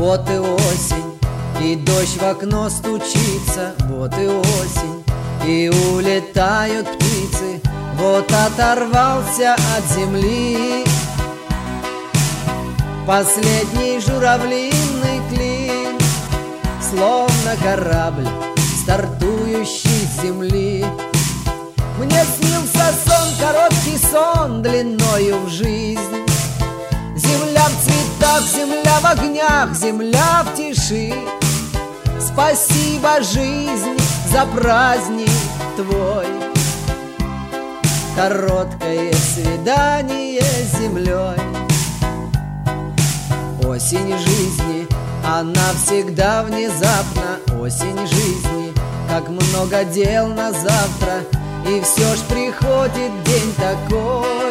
Вот и осень, и дождь в окно стучится. Вот и осень, и улетают птицы. Вот оторвался от земли последний журавлиный клин, словно корабль, стартующий с земли. Мне снился сон, короткий сон, длиною в жизнь. Земля в цветах, земля в огнях, земля в тиши. Спасибо, жизнь, за праздник твой. Короткое свидание с землей. Осень жизни, она всегда внезапна. Осень жизни, как много дел на завтра. И все ж приходит день такой,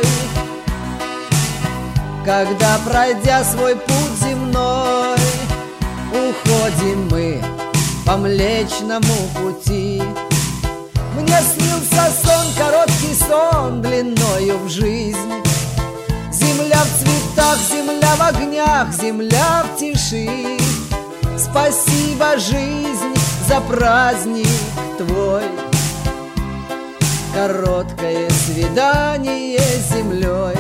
когда, пройдя свой путь земной, уходим мы по Млечному пути. Мне снился сон, короткий сон, длиною в жизнь. Земля в цветах, земля в огнях, земля в тиши. Спасибо, жизнь, за праздник твой. Короткое свидание с землей.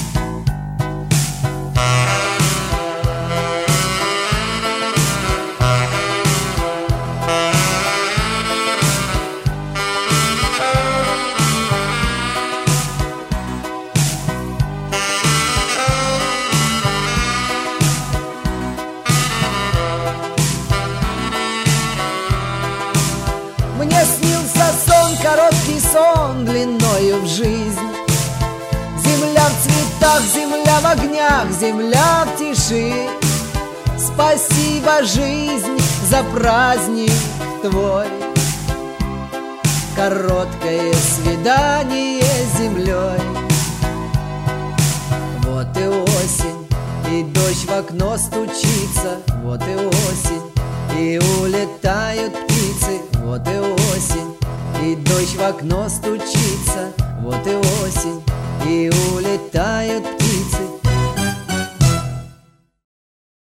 Мне снился сон, короткий сон, длиною в жизнь. Земля в цветах, земля в огнях, земля в тиши. Спасибо, жизнь, за праздник твой. Короткое свидание с землей. Вот и осень, и дождь в окно стучится. Вот и осень, и улетают птицы. Вот и осень, и дождь в окно стучится. Вот и осень, и улетают птицы.